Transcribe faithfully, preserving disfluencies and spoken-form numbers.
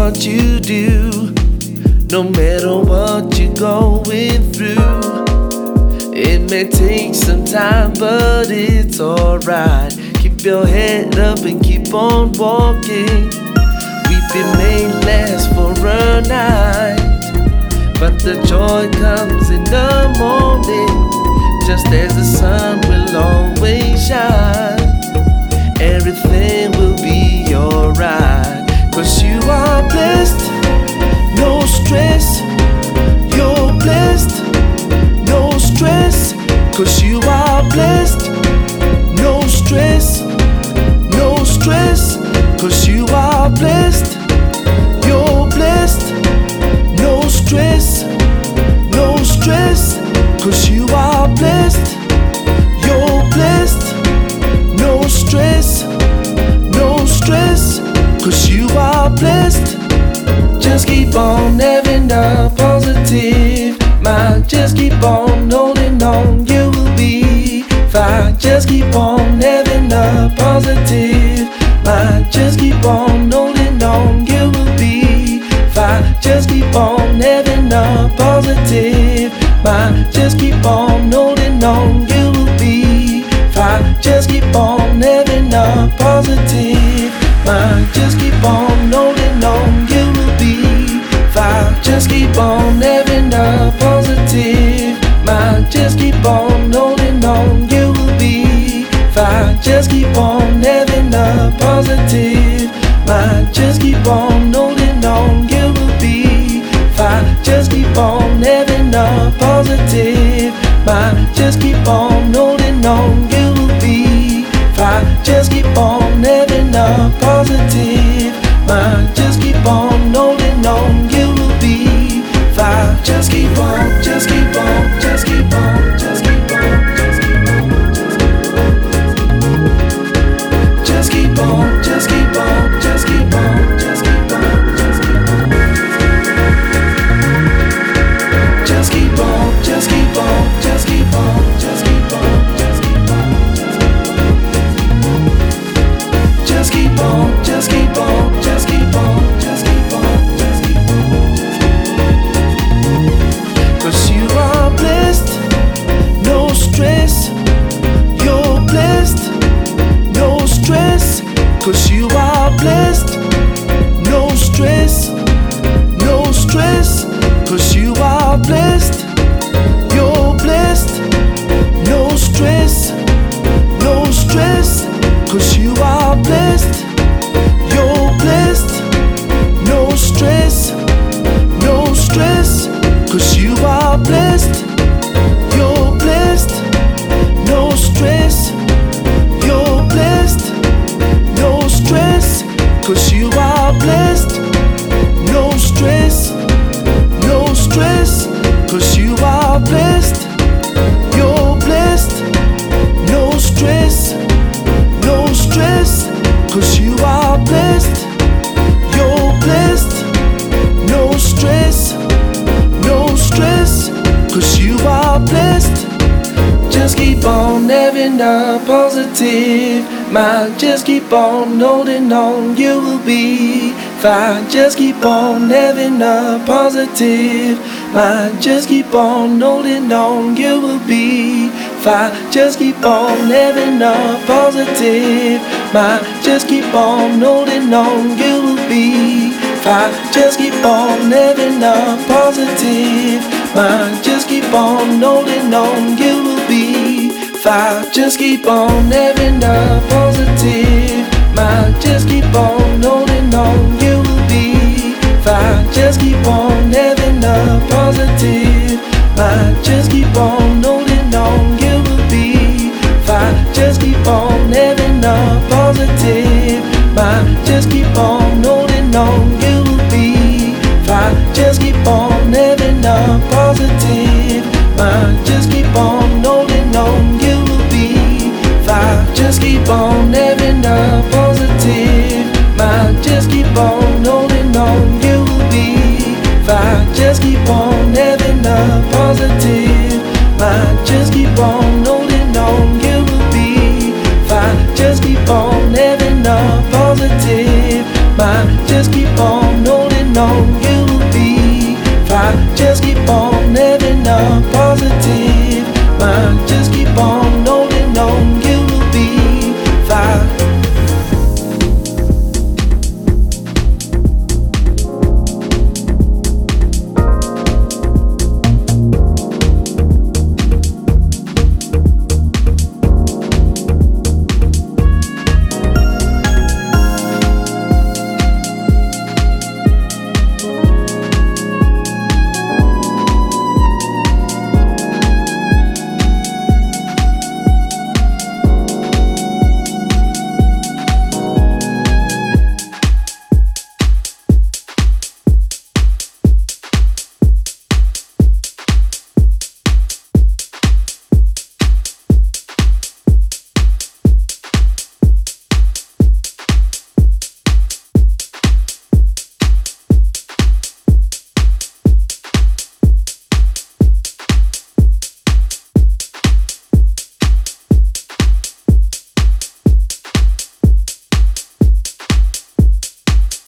what you do, no matter what you're going through. It may take some time, but it's alright. Keep your head up and keep on walking. Weeping may last for a night, but the joy comes in the morning. Just as the sun will always shine, everything will be alright. Cause you are blessed, no stress. You're blessed, no stress. Cause you are blessed, no stress, no stress. Cause you are blessed, you're blessed, no stress, no stress. Cause you are blessed, you're blessed, no stress, no stress. Cause you are blessed. Just keep on having a positive mind. Just keep on holding on, you will be fine. Just keep on having a positive mind. Just keep on holding on, you will be fine. Just keep on having a positive mind. Just keep on holding on, you will be fine. Just keep on having a positive mind. Just keep on holding on, you will be fine. Just keep on having a positive mind. Just keep on holding on, you will be fine. Just keep on having a positive mind. Just keep on holding on, you will be fine. Just keep on having a positive mind. Just keep on holding on, you will be fine. Just keep on having a positive mind. Just keep on holding on, you will be fine. Just keep on, just keep on, just keep on, just keep on, just keep on, just keep on, just keep on, just keep on, just keep on, just keep on, just keep on, just keep on, just keep on, just keep on, just keep on, just keep on, just keep on, just keep on, just keep on, just keep on. Cause you are blessed, no stress. You're blessed, no stress. Cause you are blessed, no stress, no stress. Cause you are blessed, you're blessed, no stress, no stress. Cause you are blessed, you're blessed, no stress, no stress. Cause you are blessed, you're blessed, no stress, you're blessed, no stress. Cause you are blessed, no stress, no stress. Cause you are blessed, you're blessed, no stress, no stress. Cause you are blessed, you're blessed, no stress, no stress. Cause you are blessed. Just keep on having a positive mind. Just keep on holding on, you will be fine. Just keep on having a positive mind. Just keep on holding on, you will be fine. Just keep on having a positive mind. Just keep on holding on, you will be fine. Just keep on having a positive mind. Just keep on holding on, you will be fine. Just keep on having a positive mind. Just keep on holding on, you will be fine. Just keep on having a positive mind. Just keep on holding on, you will be fine. Just keep on having a positive mind. Just keep on holding on, you will be fine. Just keep on having a positive mind. Just keep on holding on, you will be fine. Just keep on having a positive mind. Just keep on holding on, you will be fine. Just keep on having a positive mind. Just keep on holding on, you will be fine. Just keep on having a positive mind. Just keep on holding just keep on